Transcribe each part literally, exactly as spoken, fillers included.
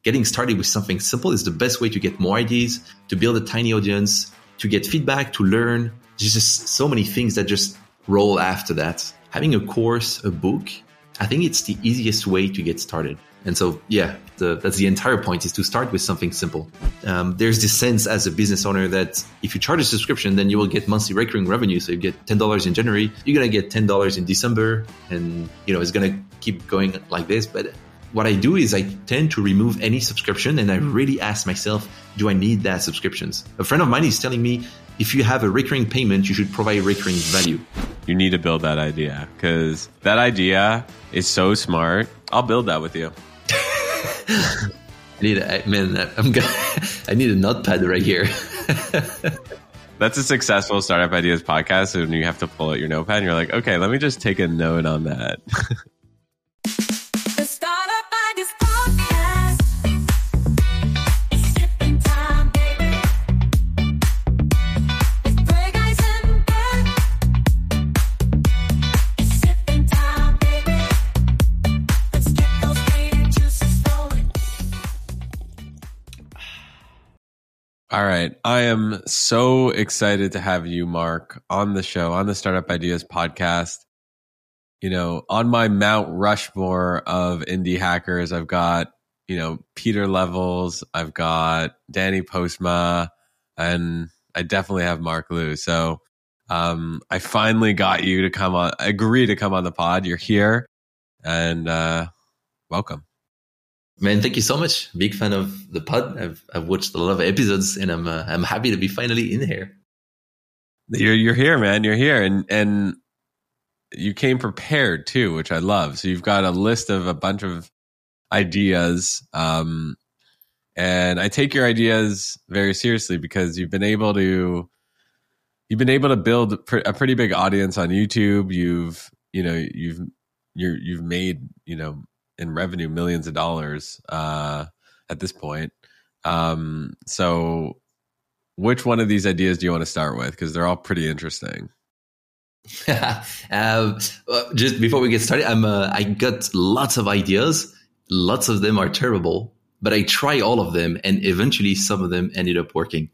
getting started with something simple is the best way to get more ideas, to build a tiny audience, to get feedback, to learn. There's just so many things that just roll after that. Having a course, a book, I think it's the easiest way to get started. And so, yeah, the, that's the entire point, is to start with something simple. Um, there's this sense as a business owner that if you charge a subscription, then you will get monthly recurring revenue. So you get ten dollars in January, you're going to get ten dollars in December, and you know it's going to keep going like this. But what I do is I tend to remove any subscription, and I really ask myself, do I need that subscriptions? A friend of mine is telling me, if you have a recurring payment, you should provide recurring value. You need to build that idea, because that idea is so smart. I'll build that with you. I need a man. I'm gonna. I need a notepad right here. That's a successful Startup Ideas podcast, and you have to pull out your notepad, and you're like, okay, let me just take a note on that. The Startup Ideas Podcast. It's sipping time, baby. With Greg Eisenberg. It's sipping time, baby. Let's get those creative juices flowing. All right. I am so excited to have you, Mark, on the show, on the Startup Ideas podcast. You know, on my Mount Rushmore of indie hackers, I've got, you know, Peter Levels, I've got Danny Postma, and I definitely have Mark Liu. So um, I finally got you to come on, agree to come on the pod. You're here, and uh, welcome. Man, thank you so much. Big fan of the pod. I've I've watched a lot of episodes, and I'm uh, I'm happy to be finally in here. You're you're here, man. You're here, and and you came prepared too, which I love. So you've got a list of a bunch of ideas, um, and I take your ideas very seriously, because you've been able to you've been able to build pr- a pretty big audience on YouTube. You've you know you've you're you've made you know. in revenue, millions of dollars uh, at this point. Um, so which one of these ideas do you want to start with? Because they're all pretty interesting. um, just before we get started, I'm uh, I got lots of ideas. Lots of them are terrible, but I try all of them, and eventually some of them ended up working.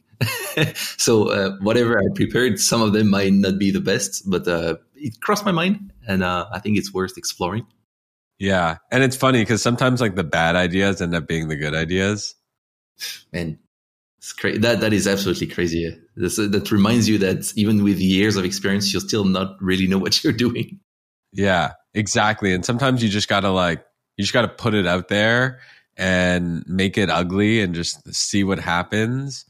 So uh, whatever I prepared, some of them might not be the best, but uh, it crossed my mind, and uh, I think it's worth exploring. Yeah. And it's funny because sometimes like the bad ideas end up being the good ideas. Man, it's crazy. That, that is absolutely crazy. This, that reminds you that even with years of experience, you'll still not really know what you're doing. Yeah, exactly. And sometimes you just got to like, you just got to put it out there and make it ugly and just see what happens.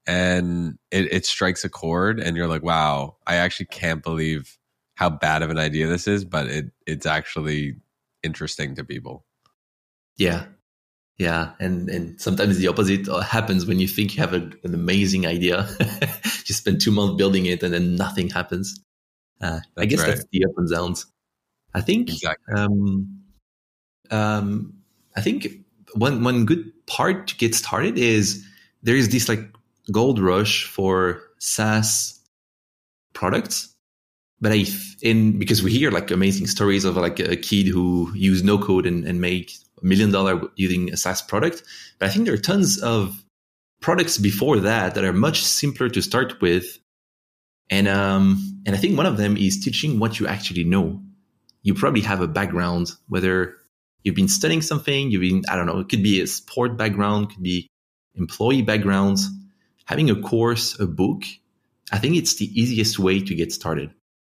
And it, it strikes a chord, and you're like, wow, I actually can't believe how bad of an idea this is, but it it's actually interesting to people. Yeah. Yeah. And and sometimes the opposite happens when you think you have a, an amazing idea. You spend two months building it, and then nothing happens. Uh, I guess right. That's the up and downs. I think exactly. um, um, I think one one good part to get started is there is this like gold rush for SaaS products. But I, in because we hear like amazing stories of like a kid who used no code and, and made a million dollar using a SaaS product. But I think there are tons of products before that that are much simpler to start with. And um, and I think one of them is teaching what you actually know. You probably have a background, whether you've been studying something, you've been, I don't know, it could be a sport background, could be employee backgrounds. Having a course, a book, I think it's the easiest way to get started.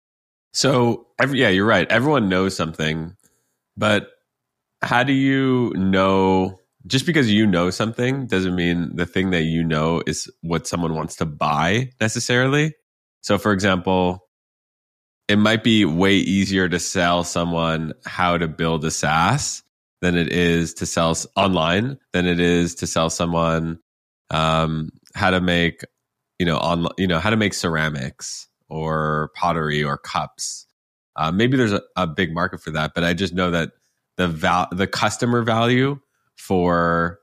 So, every, yeah, you're right. Everyone knows something, but how do you know? Just because you know something doesn't mean the thing that you know is what someone wants to buy necessarily. So, for example, it might be way easier to sell someone how to build a SaaS than it is to sell online, than it is to sell someone um, how to make, you know, on, you know, how to make ceramics or pottery or cups. Uh, maybe there's a, a big market for that, but I just know that the val- the customer value for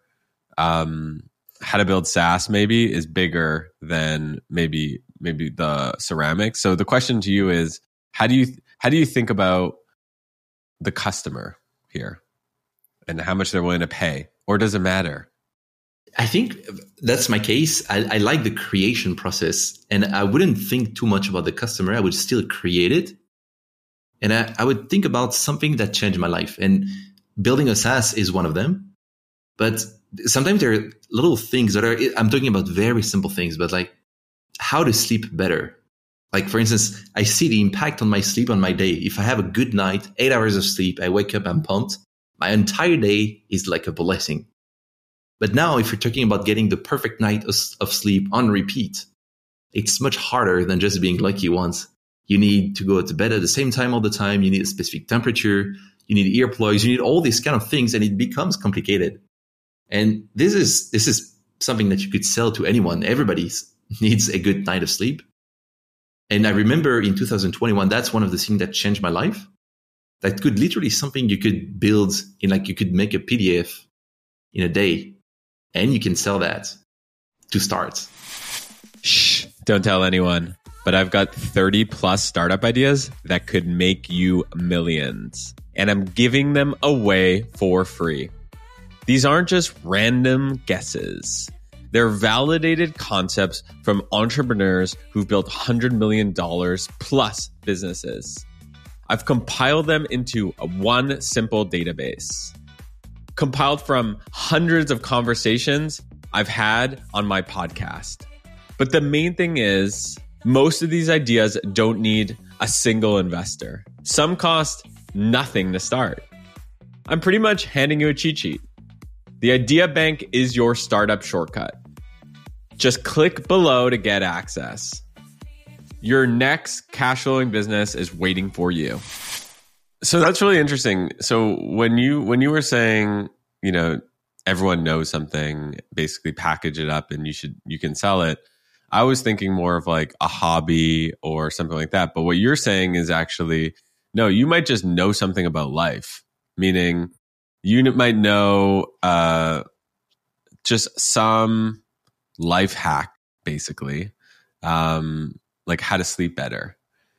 um, how to build SaaS maybe is bigger than maybe maybe the ceramics. So the question to you is, how do you how do you think about the customer here and how much they're willing to pay, or does it matter? I think that's my case. I, I like the creation process, and I wouldn't think too much about the customer. I would still create it. And I, I would think about something that changed my life. And building a SaaS is one of them. But sometimes there are little things that are, I'm talking about very simple things, but like how to sleep better. Like, for instance, I see the impact on my sleep on my day. If I have a good night, eight hours of sleep, I wake up, I'm pumped. My entire day is like a blessing. But now if you're talking about getting the perfect night of, of sleep on repeat, it's much harder than just being lucky once. You need to go to bed at the same time all the time. You need a specific temperature. You need earplugs. You need all these kind of things, and it becomes complicated. And this is this is something that you could sell to anyone. Everybody needs a good night of sleep. And I remember in two thousand twenty-one, that's one of the things that changed my life. That could literally something you could build in, like you could make a P D F in a day, and you can sell that to start. Shh, don't tell anyone. But I've got thirty plus startup ideas that could make you millions. And I'm giving them away for free. These aren't just random guesses. They're validated concepts from entrepreneurs who've built one hundred million dollars plus businesses. I've compiled them into a one simple database, compiled from hundreds of conversations I've had on my podcast. But the main thing is, most of these ideas don't need a single investor. Some cost nothing to start. I'm pretty much handing you a cheat sheet. The Idea Bank is your startup shortcut. Just click below to get access. Your next cash flowing business is waiting for you. So that's really interesting. So when you when you were saying, you know, everyone knows something, basically package it up and you should you can sell it, I was thinking more of like a hobby or something like that. But what you're saying is actually, no, you might just know something about life, meaning you might know uh, just some life hack, basically, um, like how to sleep better.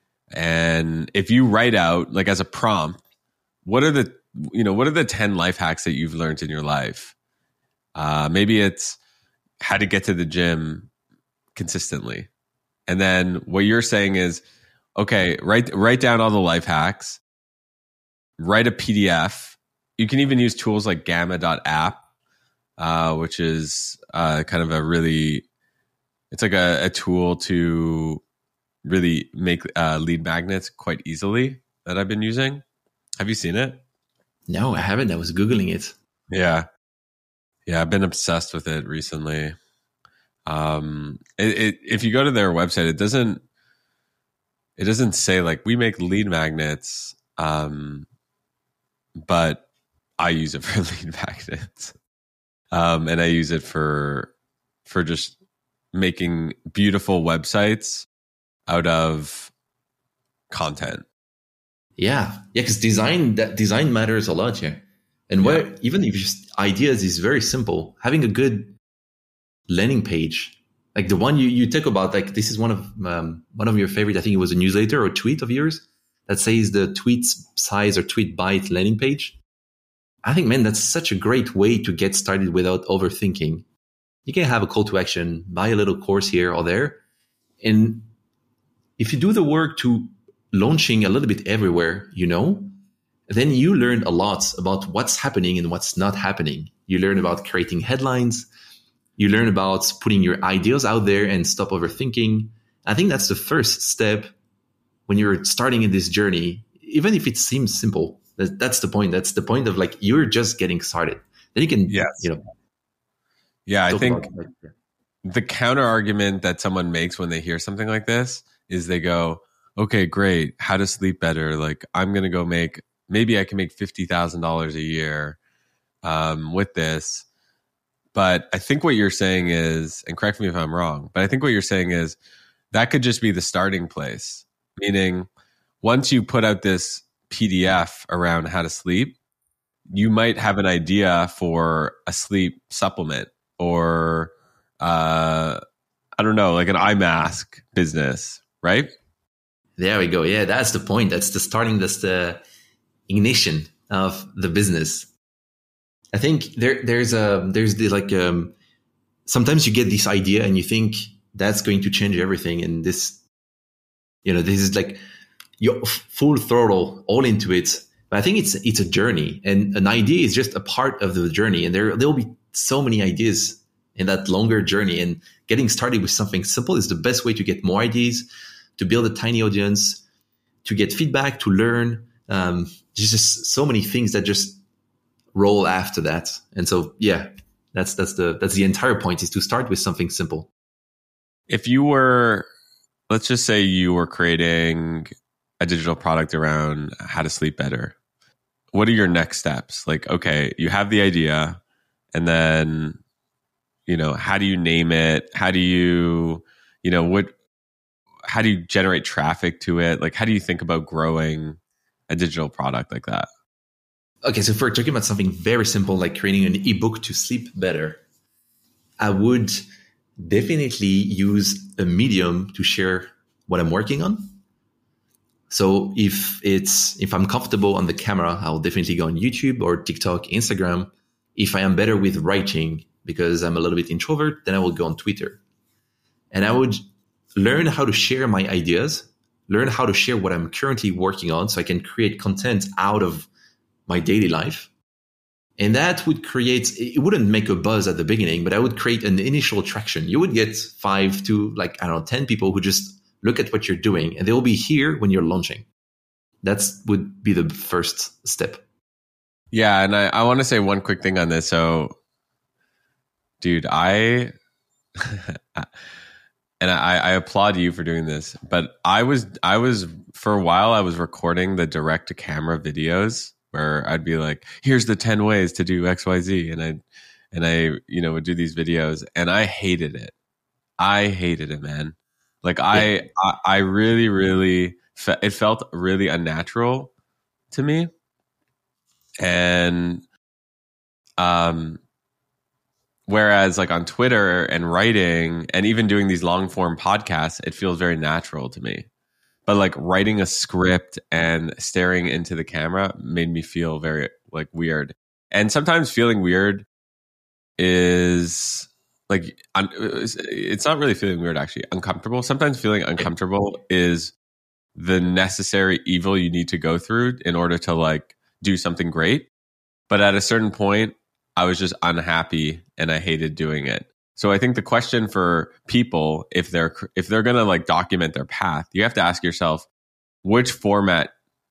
And if you write out, like as a prompt, what are the, you know, what are the ten life hacks that you've learned in your life? Uh, maybe it's how to get to the gym consistently. And then what you're saying is, okay, write write down all the life hacks, write a P D F. You can even use tools like gamma dot app, uh, which is uh, kind of a really, it's like a, a tool to really make uh, lead magnets quite easily that I've been using. Have you seen it? No, I haven't. I was Googling it. Yeah. Yeah, I've been obsessed with it recently. Um, it, it, if you go to their website, it doesn't, it doesn't say like we make lead magnets, um, but I use it for lead magnets, um, and I use it for for just making beautiful websites out of content. Yeah, yeah, because design that design matters a lot here, and where Yeah. even if just ideas is very simple, having a good landing page, like the one you, you talk about, like this is one of um, one of your favorite. I think it was a newsletter or tweet of yours that says the tweet size or tweet byte landing page. I think, man, that's such a great way to get started without overthinking. You can have a call to action, buy a little course here or there, and if you do the work to launching a little bit everywhere, you know, then you learn a lot about what's happening and what's not happening. You learn about creating headlines. You learn about putting your ideas out there and stop overthinking. I think that's the first step when you're starting in this journey, even if it seems simple. That, that's the point. That's the point of like, you're just getting started. Then you can, Yes. you know. Yeah, I talk think about, like, yeah. the counter argument that someone makes when they hear something like this is they go, okay, great. How to sleep better. Like I'm going to go make, maybe I can make fifty thousand dollars a year um, with this. But I think what you're saying is, and correct me if I'm wrong, but I think what you're saying is that could just be the starting place. Meaning once you put out this P D F around how to sleep, you might have an idea for a sleep supplement or, uh, I don't know, like an eye mask business, right? There we go. Yeah, that's the point. That's the starting. That's the ignition of the business. I think there there's a there's the like um sometimes you get this idea and you think that's going to change everything, and this, you know, this is like you're full throttle all into it. But I think it's it's a journey, and an idea is just a part of the journey, and there there'll be so many ideas in that longer journey, and getting started with something simple is the best way to get more ideas, to build a tiny audience, to get feedback, to learn. Um, there's just so many things that just roll after that. And so, yeah, that's that's the that's the entire point, is to start with something simple. If you were, let's just say you were creating a digital product around how to sleep better, what are your next steps? Like, okay, you have the idea, and then, you know, how do you name it? How do you, you know, what, how do you generate traffic to it? Like, how do you think about growing a digital product like that? Okay, so if we're talking about something very simple, like creating an ebook to sleep better, I would definitely use a medium to share what I'm working on. So if it's if I'm comfortable on the camera, I'll definitely go on YouTube or TikTok, Instagram. If I am better with writing because I'm a little bit introvert, then I will go on Twitter. And I would learn how to share my ideas, learn how to share what I'm currently working on so I can create content out of my daily life. And that would create, it wouldn't make a buzz at the beginning, but I would create an initial traction. You would get five to like, I don't know, ten people who just look at what you're doing, and they will be here when you're launching. That's would be the first step. Yeah. And I, I want to say one quick thing on this. So, dude, I, and I, I applaud you for doing this, but I was, I was, for a while, I was recording the direct to camera videos where I'd be like, here's the ten ways to do X Y Z. And I, and I, you know, would do these videos, and I hated it. I hated it, man. Like I, Yeah. I, I really, really, fe- it felt really unnatural to me. And, um, whereas like on Twitter and writing and even doing these long form podcasts, it feels very natural to me. But like writing a script and staring into the camera made me feel very like weird. And sometimes feeling weird is like, it's not really feeling weird, actually. Uncomfortable. Sometimes feeling uncomfortable is the necessary evil you need to go through in order to like do something great. But at a certain point, I was just unhappy and I hated doing it. So I think the question for people, if they're if they're going to like document their path, you have to ask yourself, which format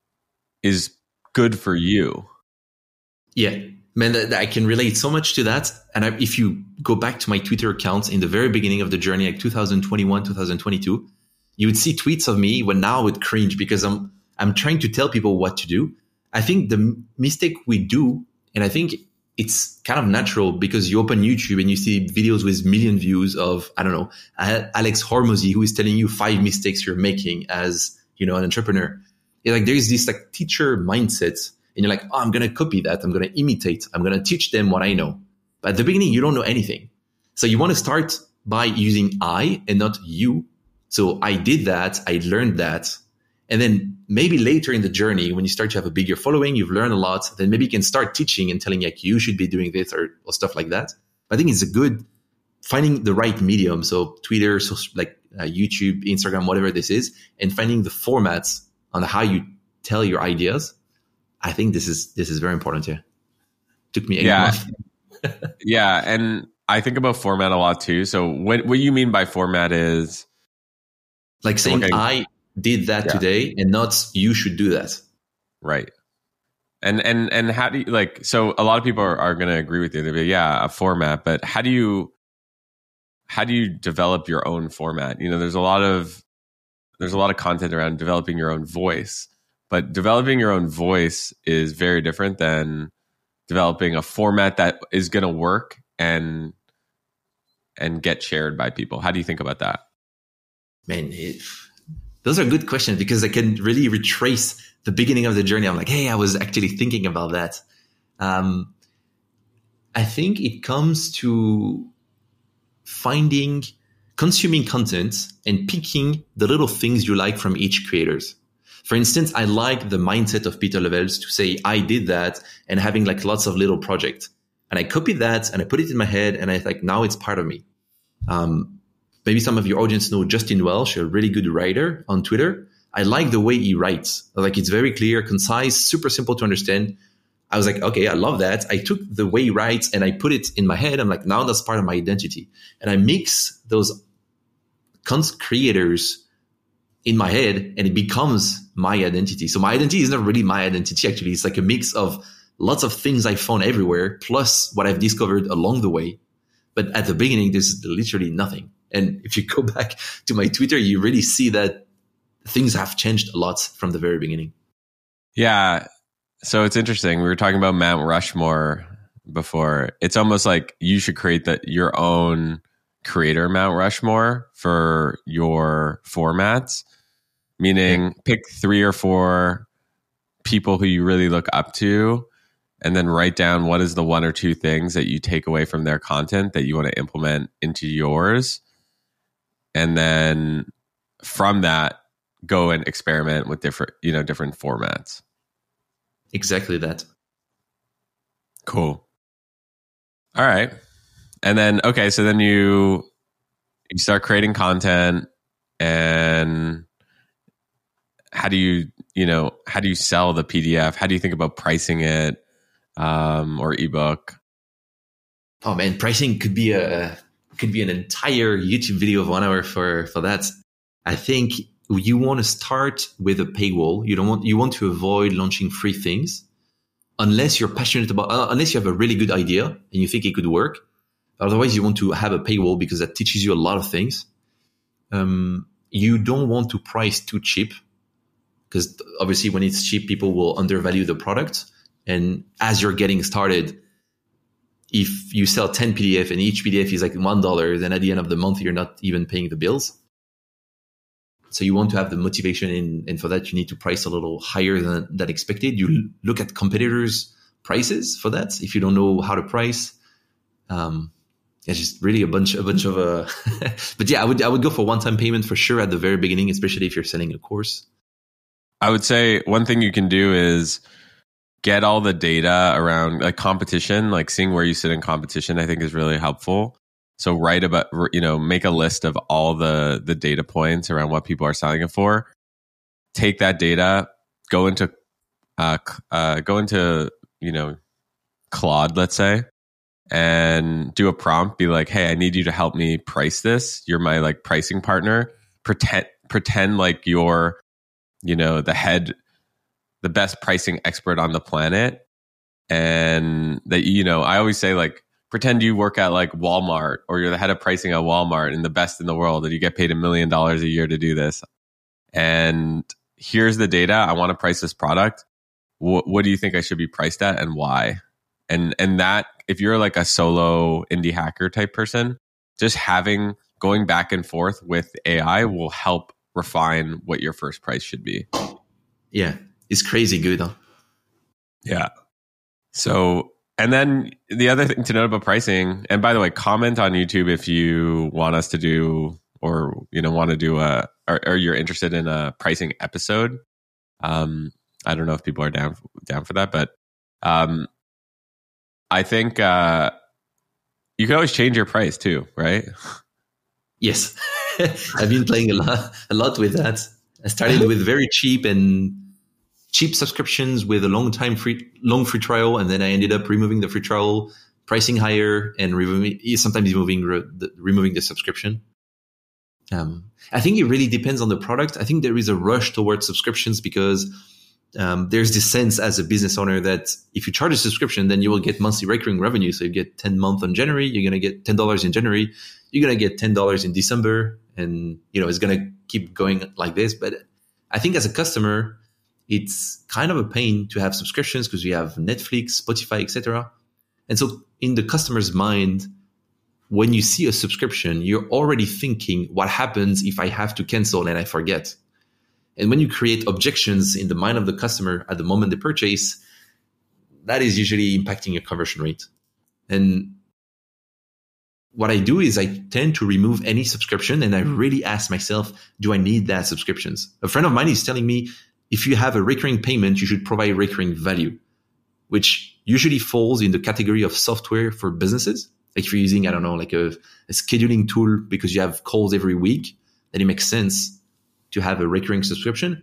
is good for you? Yeah, man, that, that I can relate so much to that. And I, if you go back to my Twitter accounts in the very beginning of the journey, like two thousand twenty-one, two thousand twenty-two, you would see tweets of me when now I would cringe because I'm I'm trying to tell people what to do. I think the m- mistake we do, and I think it's kind of natural because you open YouTube and you see videos with million views of, I don't know, Alex Hormozy, who is telling you five mistakes you're making as, you know, an entrepreneur. It's like there is this like teacher mindset, and you're like, oh, I'm going to copy that. I'm going to imitate. I'm going to teach them what I know. But at the beginning, you don't know anything. So you want to start by using I and not you. So I did that. I learned that. And then maybe later in the journey, when you start to have a bigger following, you've learned a lot, then maybe you can start teaching and telling like you should be doing this or, or stuff like that. I think it's a good finding the right medium. So Twitter, so like uh, YouTube, Instagram, whatever this is, and finding the formats on how you tell your ideas. I think this is this is very important here. Took me eight Yeah. months. Yeah. And I think about format a lot too. So what, what you mean by format is Like saying Okay. I did that Yeah. today and not you should do that. right. And and and how do you like? So a lot of people are, are going to agree with you. They'll be, yeah, a format. But how do you how do you develop your own format? You know, there's a lot of there's a lot of content around developing your own voice, but developing your own voice is very different than developing a format that is going to work and and get shared by people. How do you think about that? Man, it, those are good questions because I can really retrace the beginning of the journey. I'm like, hey, I was actually thinking about that. Um, I think it comes to finding, consuming content and picking the little things you like from each creators. For instance, I like the mindset of Peter Levels to say, I did that, and having like lots of little projects. And I copied that and I put it in my head, and I like, now it's part of me. Um, maybe some of your audience know Justin Welsh, a really good writer on Twitter. I like the way he writes. Like, it's very clear, concise, super simple to understand. I was like, okay, I love that. I took the way he writes and I put it in my head. I'm like, now that's part of my identity. And I mix those content creators in my head and it becomes my identity. So my identity is not really my identity. Actually, it's like a mix of lots of things I found everywhere, plus what I've discovered along the way. But at the beginning, there's literally nothing. And if you go back to my Twitter, you really see that things have changed a lot from the very beginning. Yeah. So it's interesting. We were talking about Mount Rushmore before. It's almost like you should create the, your own creator Mount Rushmore for your formats, meaning yeah. pick three or four people who you really look up to, and then write down what is the one or two things that you take away from their content that you want to implement into yours. And then from that, go and experiment with different, you know, different formats. Exactly that. Cool. All right. And then, okay, so then you you start creating content, and how do you, you know, how do you sell the P D F? How do you think about pricing it, um, or ebook? Oh man, pricing could be a could be an entire YouTube video of one hour for for that. I think you want to start with a paywall. You don't want you want to avoid launching free things unless you're passionate about uh, unless you have a really good idea and you think it could work. Otherwise, you want to have a paywall because that teaches you a lot of things. Um, you don't want to price too cheap because obviously when it's cheap, people will undervalue the product. And as you're getting started, if you sell ten P D F and each P D F is like one dollar, then at the end of the month, you're not even paying the bills. So you want to have the motivation, in, and for that, you need to price a little higher than, than expected. You look at competitors' prices for that. If you don't know how to price, um, it's just really a bunch, a bunch of, uh, but yeah, I would, I would go for one-time payment for sure at the very beginning, especially if you're selling a course. I would say one thing you can do is get all the data around like competition, like seeing where you sit in competition, I think is really helpful. So write about, you know, make a list of all the, the data points around what people are selling it for. Take that data, go into, uh, uh, go into, you know, Claude, let's say, and do a prompt. Be like, hey, I need you to help me price this. You're my like pricing partner. Pretend, pretend like you're, you know, the head, the best pricing expert on the planet. And that, you know, I always say like, pretend you work at like Walmart, or you're the head of pricing at Walmart and the best in the world, and you get paid a million dollars a year to do this. And here's the data. I want to price this product. What, what do you think I should be priced at, and why? And and that, if you're like a solo indie hacker type person, just having going back and forth with A I will help refine what your first price should be. Yeah, it's crazy good, huh? Yeah. So, and then the other thing to note about pricing, and by the way, comment on YouTube if you want us to do, or, you know, want to do a, or, or you're interested in a pricing episode. Um, I don't know if people are down, down for that, but, um, I think, uh, you can always change your price too, right? Yes. I've been playing a lot, a lot with that. I started with very cheap and cheap subscriptions with a long time free, long free trial. And then I ended up removing the free trial, pricing higher, and removing, sometimes removing, the, removing the subscription. Um, I think it really depends on the product. I think there is a rush towards subscriptions because um, there's this sense as a business owner that if you charge a subscription, then you will get monthly recurring revenue. So you get ten months on January, you're going to get ten dollars in January, you're going to get ten dollars in December. And, you know, it's going to keep going like this. But I think as a customer, it's kind of a pain to have subscriptions because we have Netflix, Spotify, et cetera. And so in the customer's mind, when you see a subscription, you're already thinking, what happens if I have to cancel and I forget? And when you create objections in the mind of the customer at the moment they purchase, that is usually impacting your conversion rate. And what I do is I tend to remove any subscription, and I really ask myself, do I need that subscriptions? A friend of mine is telling me, if you have a recurring payment, you should provide recurring value, which usually falls in the category of software for businesses. Like if you're using, I don't know, like a, a scheduling tool because you have calls every week, then it makes sense to have a recurring subscription.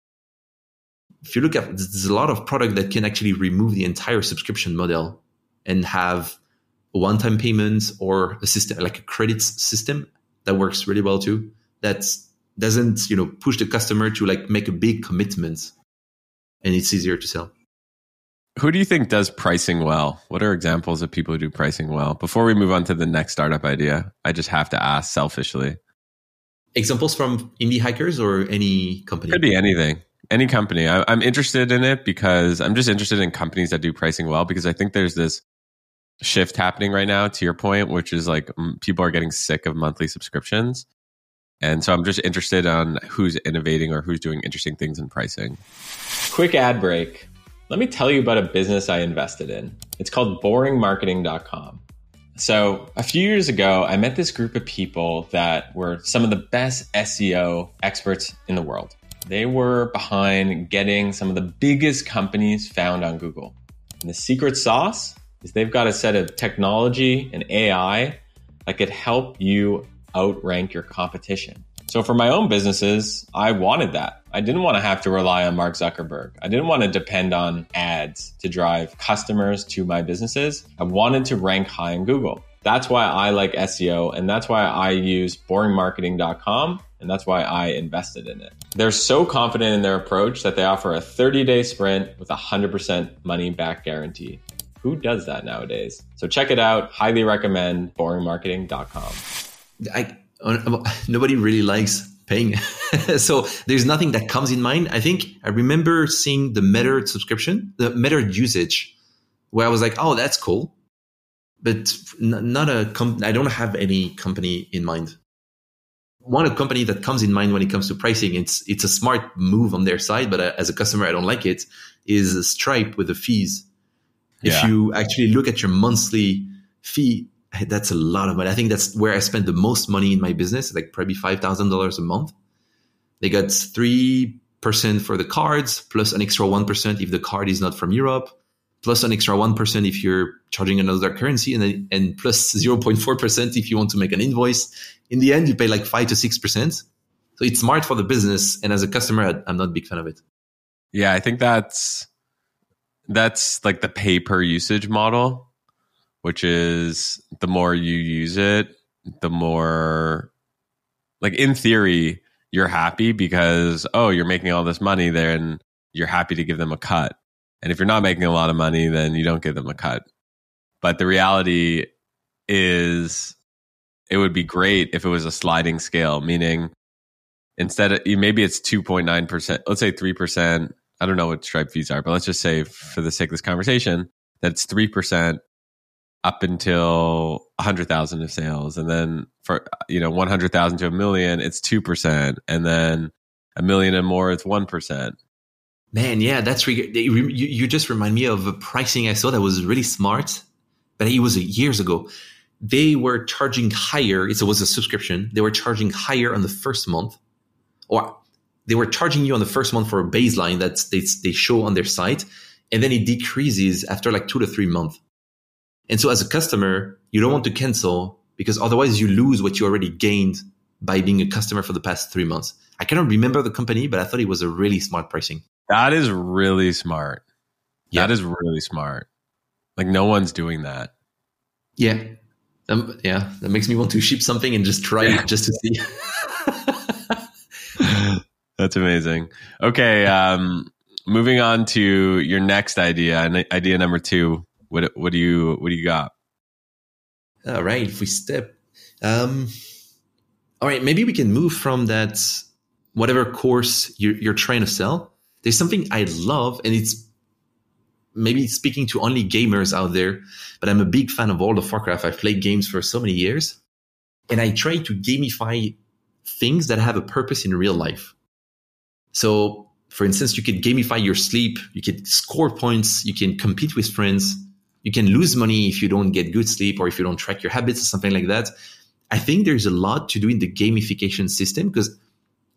If you look at, there's a lot of product that can actually remove the entire subscription model and have a one-time payments or a system like a credits system that works really well too. That doesn't, you know, push the customer to like make a big commitment, and it's easier to sell. Who do you think does pricing well? What are examples of people who do pricing well? Before we move on to the next startup idea, I just have to ask selfishly. Examples from indie hackers or any company? Could be anything, any company. I, I'm interested in it because I'm just interested in companies that do pricing well, because I think there's this shift happening right now, to your point, which is like m- people are getting sick of monthly subscriptions. And so I'm just interested on who's innovating or who's doing interesting things in pricing. Quick ad break. Let me tell you about a business I invested in. It's called boring marketing dot com. So a few years ago, I met this group of people that were some of the best S E O experts in the world. They were behind getting some of the biggest companies found on Google. And the secret sauce is they've got a set of technology and A I that could help you outrank your competition. So for my own businesses, I wanted that. I didn't want to have to rely on Mark Zuckerberg. I didn't want to depend on ads to drive customers to my businesses. I wanted to rank high in Google. That's why I like S E O, and that's why I use boring marketing dot com, and that's why I invested in it. They're so confident in their approach that they offer a thirty-day sprint with a one hundred percent money back guarantee. Who does that nowadays? So check it out. Highly recommend boring marketing dot com. I, nobody really likes paying. So there's nothing that comes in mind. I think I remember seeing the Metered subscription, the Metered usage, where I was like, oh, that's cool. But n- not a com- I don't have any company in mind. One company that comes in mind when it comes to pricing, it's it's a smart move on their side, but as a customer, I don't like it, is Stripe with the fees. If Yeah. you actually look at your monthly fee, that's a lot of money. I think that's where I spend the most money in my business, like probably five thousand dollars a month. They got three percent for the cards, plus an extra one percent if the card is not from Europe, plus an extra one percent if you're charging another currency, and then, and plus zero point four percent if you want to make an invoice. In the end, you pay like five to six percent. So it's smart for the business. And as a customer, I, I'm not a big fan of it. Yeah, I think that's that's like the pay per usage model, which is the more you use it, the more, like in theory, you're happy because, oh, you're making all this money there and you're happy to give them a cut. And if you're not making a lot of money, then you don't give them a cut. But the reality is it would be great if it was a sliding scale, meaning instead of, maybe it's two point nine percent, let's say three percent. I don't know what Stripe fees are, but let's just say for the sake of this conversation, that it's three percent up until one hundred thousand of sales. And then for, you know, one hundred thousand to a million, it's two percent. And then a million and more, it's one percent. Man, yeah, that's re- you, you just remind me of a pricing I saw that was really smart, but it was years ago. They were charging higher. It was a subscription. They were charging higher on the first month, or they were charging you on the first month for a baseline that they, they show on their site, and then it decreases after like two to three months. And so as a customer, you don't want to cancel because otherwise you lose what you already gained by being a customer for the past three months. I cannot remember the company, but I thought it was a really smart pricing. That is really smart. Yeah. That is really smart. Like no one's doing that. Yeah. Um, yeah. That makes me want to ship something and just try it just to see. That's amazing. Okay. Um, moving on to your next idea, and idea number two. What, what do you, what do you got? All right. If we step, um, all right, maybe we can move from that, whatever course you're, you're trying to sell. There's something I love, and it's maybe speaking to only gamers out there, but I'm a big fan of World of Warcraft. I've played games for so many years, and I try to gamify things that have a purpose in real life. So, for instance, you could gamify your sleep, you could score points, you can compete with friends, you can lose money if you don't get good sleep or if you don't track your habits or something like that. I think there's a lot to do in the gamification system because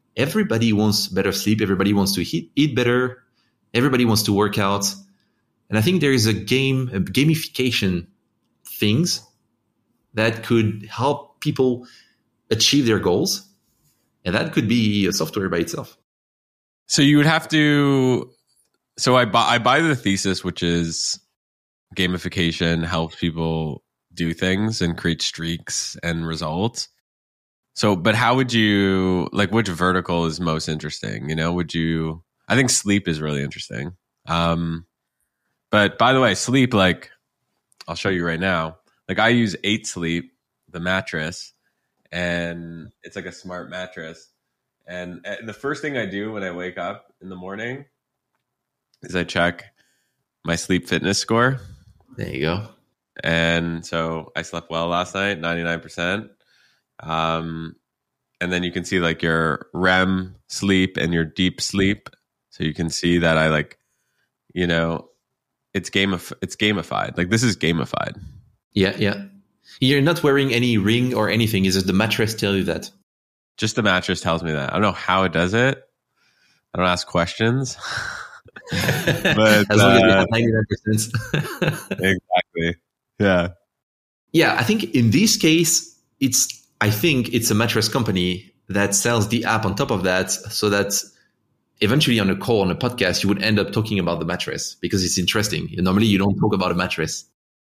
everybody wants better sleep. Everybody wants to eat, eat better. Everybody wants to work out. And I think there is a game, a gamification things that could help people achieve their goals. And that could be a software by itself. So you would have to. So I buy I buy the thesis, which is gamification helps people do things and create streaks and results. So, but how would you like? Which vertical is most interesting? You know, would you? I think sleep is really interesting. Um, but by the way, sleep, like I'll show you right now. Like I use Eight Sleep, the mattress, and it's like a smart mattress. And uh, the first thing I do when I wake up in the morning is I check my sleep fitness score. There you go. And so I slept well last night, ninety-nine percent. Um, and then you can see like your R E M sleep and your deep sleep. So you can see that I like, you know, it's gamif- it's gamified. Like this is gamified. Yeah, yeah. You're not wearing any ring or anything. Is it the mattress tell you that? Just the mattress tells me that. I don't know how it does it. I don't ask questions. But, as long as we uh, have ninety-nine percent. Exactly. Yeah. Yeah, I think in this case, it's I think it's a mattress company that sells the app on top of that, so that eventually on a call, on a podcast, you would end up talking about the mattress because it's interesting. Normally, you don't talk about a mattress.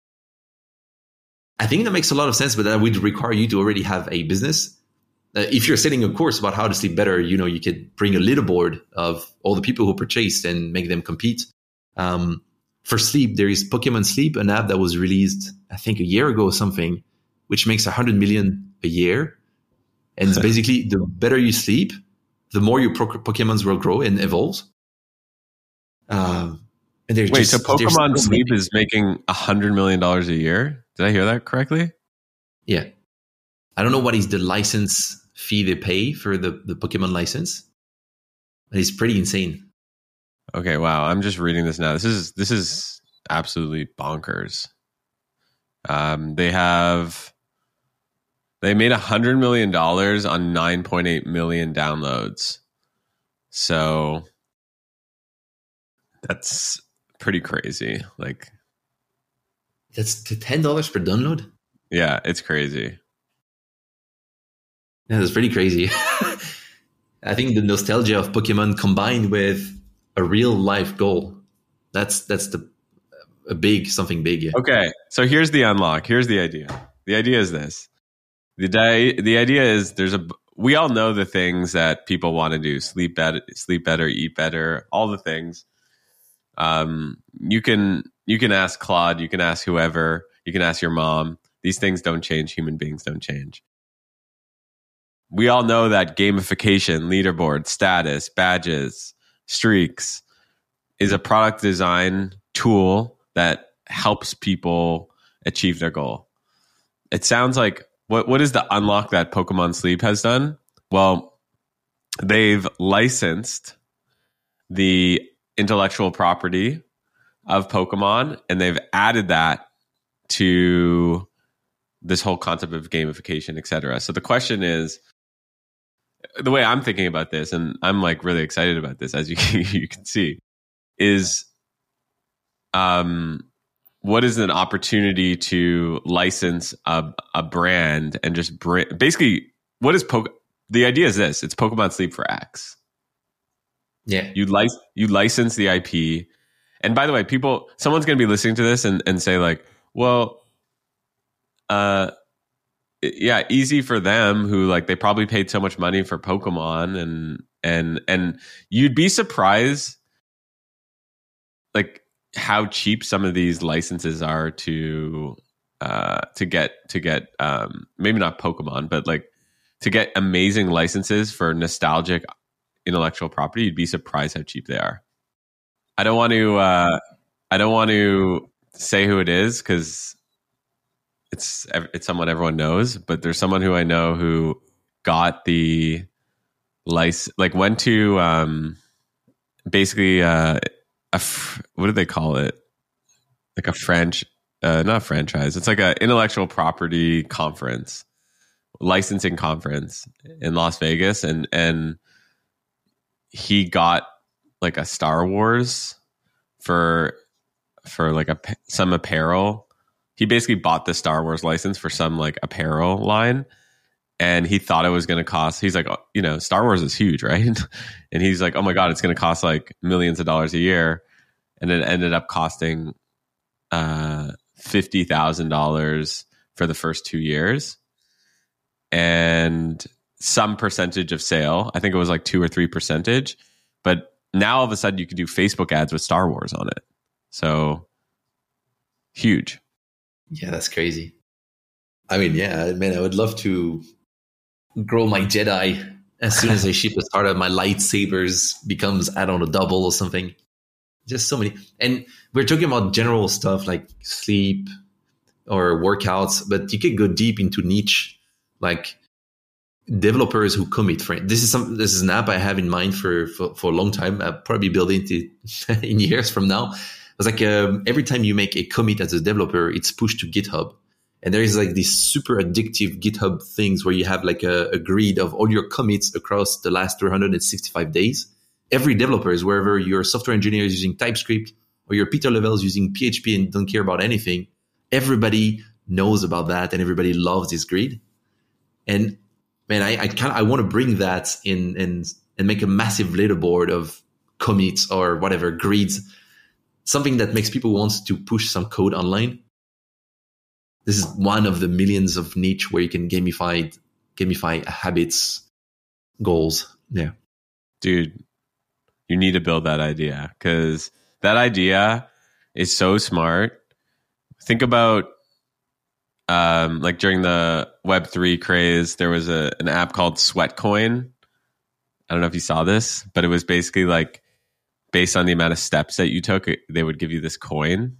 I think that makes a lot of sense, but that would require you to already have a business. Uh, if you're selling a course about how to sleep better, you know, you could bring a leaderboard of all the people who purchased and make them compete. Um, for sleep, there is Pokemon Sleep, an app that was released, I think, a year ago or something, which makes one hundred million a year. And it's basically the better you sleep, the more your pro- Pokemons will grow and evolve. Um, and there's Wait, just, so Pokemon so Sleep many. is making one hundred million dollars a year? Did I hear that correctly? Yeah. I don't know what is the license fee they pay for the, the Pokemon license. But it's pretty insane. Okay, wow. I'm just reading this now. This is this is absolutely bonkers. Um, they have they made a hundred million dollars on nine point eight million downloads. So that's pretty crazy. Like, That's to ten dollars per download? yeah, it's crazy. Yeah, that's pretty crazy. I think the nostalgia of Pokemon combined with a real life goal. That's that's the a big something big. Yeah. Okay, so here's the unlock. Here's the idea. The idea is this. The di- the idea is there's a we all know the things that people want to do: sleep better, sleep better, eat better, all the things. Um, you can you can ask Claude, you can ask whoever, you can ask your mom. These things don't change. Human beings don't change. We all know that gamification, leaderboard, status, badges, streaks is a product design tool that helps people achieve their goal. It sounds like what what is the unlock that Pokemon Sleep has done? Well, they've licensed the intellectual property of Pokemon and they've added that to this whole concept of gamification, et cetera. So the question is, the way I'm thinking about this, and I'm like really excited about this, as you you can see, is um, what is an opportunity to license a, a brand and just bring, basically, what is Poke? The idea is this: it's Pokemon Sleep for X. Yeah. You lic- you license the I P, and by the way, people, someone's going to be listening to this and, and say like, well, uh. yeah, easy for them who like they probably paid so much money for Pokemon and and and you'd be surprised like how cheap some of these licenses are to uh to get to get um maybe not Pokemon, but like to get amazing licenses for nostalgic intellectual property. You'd be surprised how cheap they are. I don't want to uh I don't want to say who it is because It's it's someone everyone knows, but there's someone who I know who got the license, like went to um, basically uh, a fr- what do they call it? Like a French, uh, not a franchise. It's like an intellectual property conference, licensing conference in Las Vegas, and and he got like a Star Wars for for like a some apparel. He basically bought the Star Wars license for some like apparel line, and he thought it was going to cost. He's like, you know, Star Wars is huge, right? And he's like, oh my god, it's going to cost like millions of dollars a year, and it ended up costing uh, fifty thousand dollars for the first two years, and some percentage of sale. I think it was like two or three percentage, but now all of a sudden you can do Facebook ads with Star Wars on it. So huge. Yeah, that's crazy. I mean, yeah, man, I would love to grow my Jedi as soon as I ship a startup. My lightsabers becomes add on a double or something. Just so many. And we're talking about general stuff like sleep or workouts, but you could go deep into niche, like developers who commit. For this is some. This is an app I have in mind for for, for a long time. I'll probably build it in years from now. It's like um, every time you make a commit as a developer, it's pushed to GitHub. And there is like these super addictive GitHub things where you have like a, a grid of all your commits across the last three hundred sixty-five days. Every developer is wherever your software engineer is using TypeScript or your Peter level is using P H P and don't care about anything. Everybody knows about that and everybody loves this grid. And man, I I, kind I want to bring that in and and make a massive leaderboard of commits or whatever grids. Something that makes people want to push some code online. This is one of the millions of niche where you can gamify gamify habits, goals. Yeah, dude, you need to build that idea because that idea is so smart. Think about um, like during the Web three craze, there was a an app called Sweatcoin. I don't know if you saw this, but it was basically like, based on the amount of steps that you took, they would give you this coin.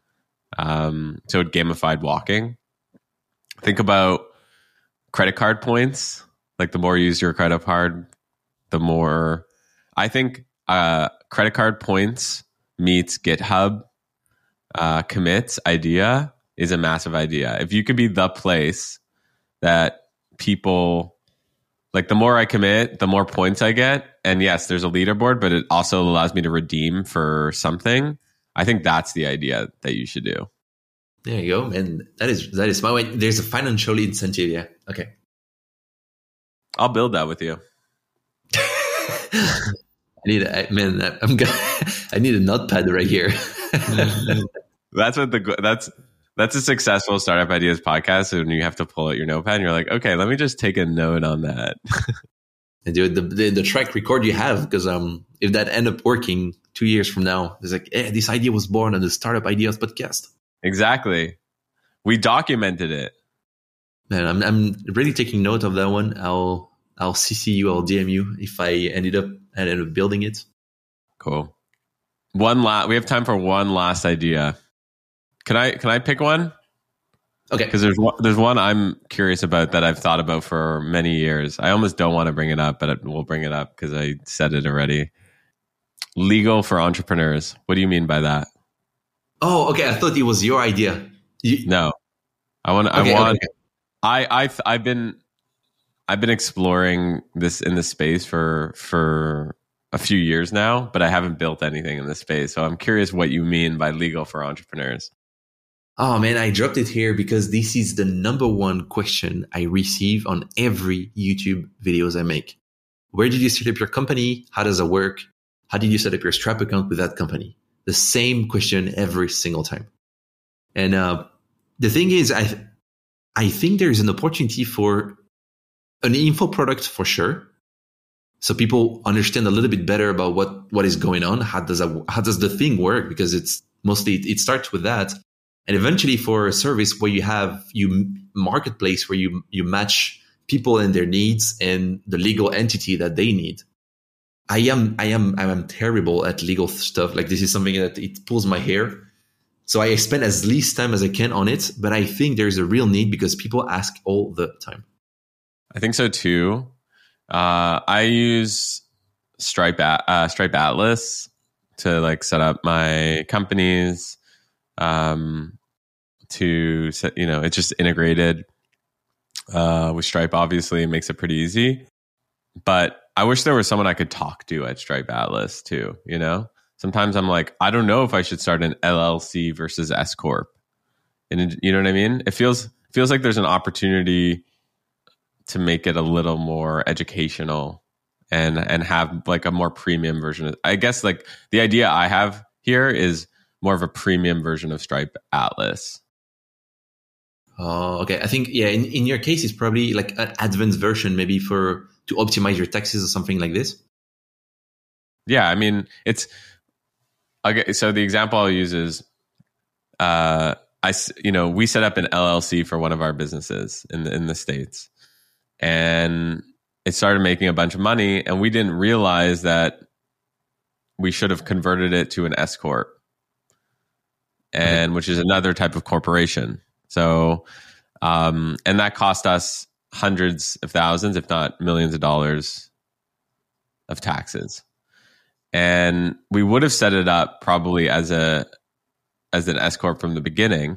Um, so it gamified walking. Think about credit card points. Like the more you use your credit card, the more. I think uh, credit card points meets GitHub uh, commits idea is a massive idea. If you could be the place that people. Like the more I commit, the more points I get. And yes, there's a leaderboard, but it also allows me to redeem for something. I think that's the idea that you should do. There you go. And that is that is my way. There's a financial incentive. Yeah. Okay. I'll build that with you. I need a man. I'm gonna. I need a notepad right here. That's what the that's. That's a successful Startup Ideas podcast. And you have to pull out your notepad and you're like, okay, let me just take a note on that. And do the, the the track record you have, because um, if that end up working two years from now, it's like, eh, this idea was born on the Startup Ideas podcast. Exactly. We documented it. Man, I'm I'm really taking note of that one. I'll I'll C C you, I'll D M you if I ended up I ended up building it. Cool. One last. We have time for one last idea. Can I can I pick one? Okay. Because there's one, there's one I'm curious about that I've thought about for many years. I almost don't want to bring it up, but we'll bring it up because I said it already. Legal for entrepreneurs. What do you mean by that? Oh, okay. I thought it was your idea. You, no, I want. Okay, I want. okay. I I I've been I've been exploring this in this space for for a few years now, but I haven't built anything in this space. So I'm curious what you mean by legal for entrepreneurs. Oh man, I dropped it here because this is the number one question I receive on every YouTube videos I make. Where did you set up your company? How does it work? How did you set up your Stripe account with that company? The same question every single time. And uh, the thing is, I th- I think there is an opportunity for an info product for sure. So people understand a little bit better about what, what is going on. How does that, how does the thing work? Because it's mostly, it starts with that. And eventually for a service where you have you marketplace where you, you match people and their needs and the legal entity that they need. I am, I am, I am terrible at legal stuff. Like this is something that it pulls my hair. So I spend as least time as I can on it, but I think there's a real need because people ask all the time. I think so too. Uh, I use Stripe, uh, Stripe Atlas to like set up my companies. Um, to set, you know, it's just integrated uh, with Stripe. Obviously, it makes it pretty easy. But I wish there was someone I could talk to at Stripe Atlas too. You know, sometimes I'm like, I don't know if I should start an L L C versus S corp. And you know what I mean? It feels feels like there's an opportunity to make it a little more educational and and have like a more premium version of, I guess like the idea I have here is more of a premium version of Stripe Atlas. Oh, okay. I think, yeah, in, in your case, it's probably like an advanced version, maybe for to optimize your taxes or something like this. Yeah, I mean, it's okay. So the example I'll use is, uh, I s- you know we set up an L L C for one of our businesses in the, in the States, and it started making a bunch of money, and we didn't realize that we should have converted it to an S corp, and Okay. which is another type of corporation. So, um, and that cost us hundreds of thousands, if not millions of dollars of taxes. And we would have set it up probably as a as an S corp from the beginning,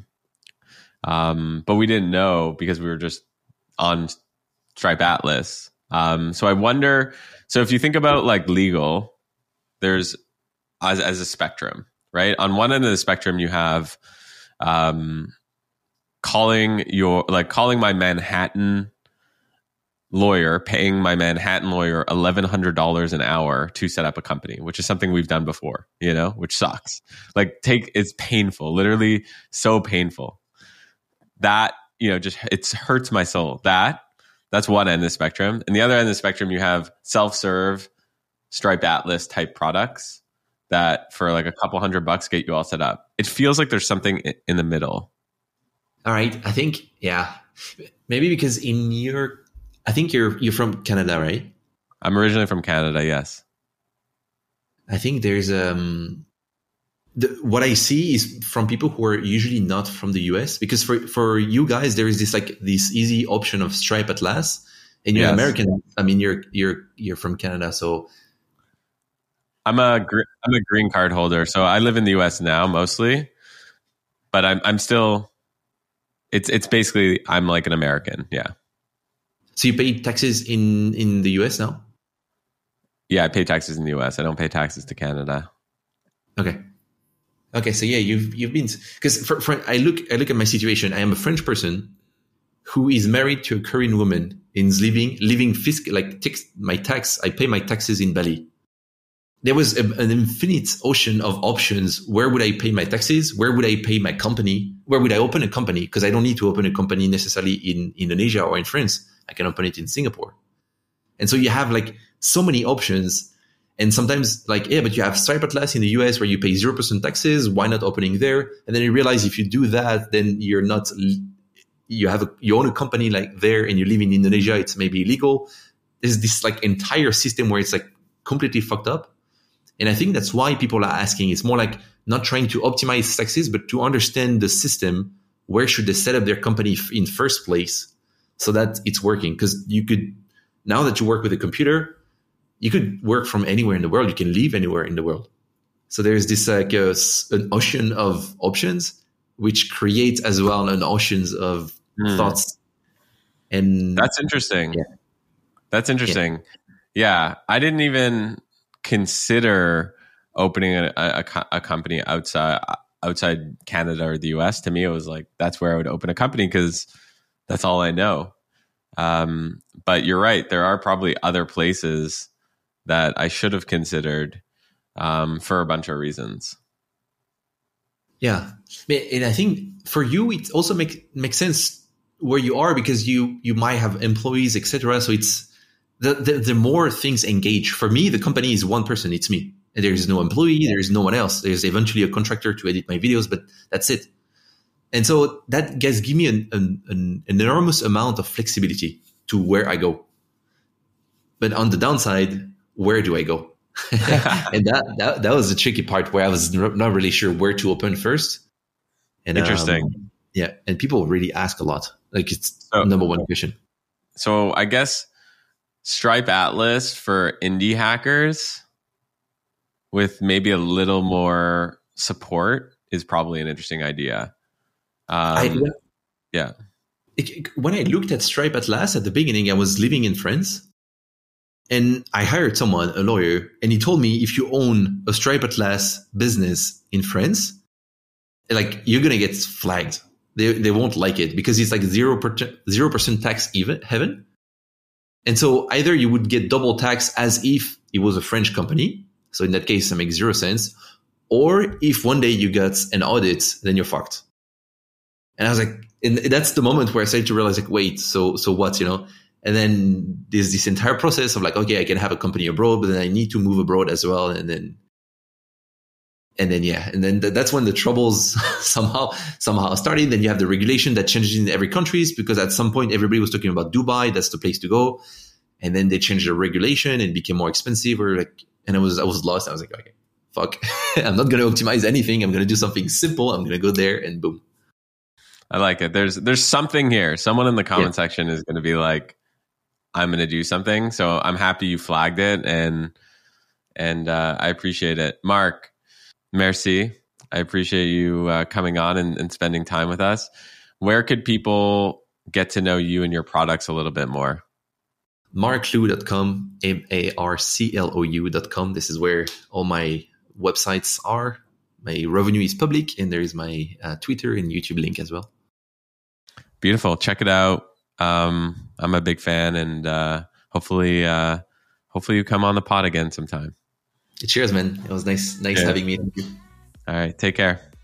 um, but we didn't know because we were just on Stripe Atlas. Um, so I wonder. So if you think about like legal, there's as as a spectrum, right? On one end of the spectrum, you have um, calling your like calling my Manhattan lawyer, paying my Manhattan lawyer eleven hundred dollars an hour to set up a company, which is something we've done before, you know, which sucks. Like take it's painful, literally so painful. That, you know, just it hurts my soul. That that's one end of the spectrum. And the other end of the spectrum, you have self-serve Stripe Atlas type products that for like a couple hundred bucks get you all set up. It feels like there's something i- in the middle. All right. I think, yeah, maybe because in your, I think you're you're from Canada, right? I'm originally from Canada, yes. I think there's um the, what I see is from people who are usually not from the U S, because for for you guys there is this like this easy option of Stripe Atlas, and you're Yes. American. I mean, you're you're you're from Canada, so I'm a gr- I'm a green card holder, so I live in the U S now mostly, but I'm I'm still. It's it's basically I'm like an American, yeah, so you pay taxes in in the U S now. yeah. I pay taxes in the U S. I don't pay taxes to Canada. Okay. Okay, so yeah, you've you've been, because for, for I look I look at my situation. I am a French person who is married to a Korean woman and is living living fiscal like tax, my tax. I pay my taxes in Bali. There was a, an infinite ocean of options. Where would I pay my taxes? Where would I pay my company? Where would I open a company? Because I don't need to open a company necessarily in Indonesia or in France. I can open it in Singapore. And so you have like so many options. And sometimes like, yeah, but you have Stripe Atlas in the U S where you pay zero percent taxes. Why not opening there? And then you realize if you do that, then you're not, you have a, you own a company like there and you live in Indonesia. It's maybe illegal. There's this like entire system where it's like completely fucked up. And I think that's why people are asking. It's more like not trying to optimize taxes, but to understand the system. Where should they set up their company in first place so that it's working? Because you could, now that you work with a computer, you could work from anywhere in the world. You can live anywhere in the world. So there's this like a, an ocean of options, which creates as well an oceans of Hmm. thoughts. And That's interesting. Yeah. That's interesting. Yeah. I didn't even consider opening a, a, a co- a company outside outside Canada or the U S. To me, it was like that's where I would open a company because that's all I know. Um, but you're right. There are probably other places that I should have considered um, for a bunch of reasons. yeah, and I think for you it also makes makes sense where you are, because you you might have employees, et cetera. So it's the, the the more things engage. For me, the company is one person. It's me. And there is no employee. There is no one else. There's eventually a contractor to edit my videos, but that's it. And so that guys give me an, an, an enormous amount of flexibility to where I go. But on the downside, where do I go? And that, that that was the tricky part where I was not really sure where to open first. And Interesting. um, yeah, and people really ask a lot. Like it's So- number one question. So I guess Stripe Atlas for indie hackers with maybe a little more support is probably an interesting idea. Um, I, when, yeah. it, when I looked at Stripe Atlas at the beginning, I was living in France. And I hired someone, a lawyer, and he told me if you own a Stripe Atlas business in France, like you're gonna get flagged. They they won't like it because it's like zero percent zero percent tax even heaven. And so either you would get double tax as if it was a French company. So in that case, it makes zero sense. Or if one day you get an audit, then you're fucked. And I was like, and that's the moment where I started to realize, like, wait, so so what, you know? And then there's this entire process of like, okay, I can have a company abroad, but then I need to move abroad as well. And then, and then, yeah. And then th- that's when the troubles somehow, somehow started. Then you have the regulation that changes in every countries because at some point everybody was talking about Dubai. That's the place to go. And then they changed the regulation and it became more expensive or like, and I was, I was lost. I was like, okay, fuck, I'm not going to optimize anything. I'm going to do something simple. I'm going to go there and boom. I like it. There's, there's something here. Someone in the comment Yeah. section is going to be like, I'm going to do something. So I'm happy you flagged it and, and, uh, I appreciate it. Mark, merci. I appreciate you uh, coming on and, and spending time with us. Where could people get to know you and your products a little bit more? mark lou dot com, M A R C L O U dot com. This is where all my websites are. My revenue is public and there is my uh, Twitter and YouTube link as well. Beautiful. Check it out. Um, I'm a big fan and uh, hopefully, uh, hopefully you come on the pod again sometime. Cheers, man. It was nice, nice Yeah. having me. Thank you. All right. Take care.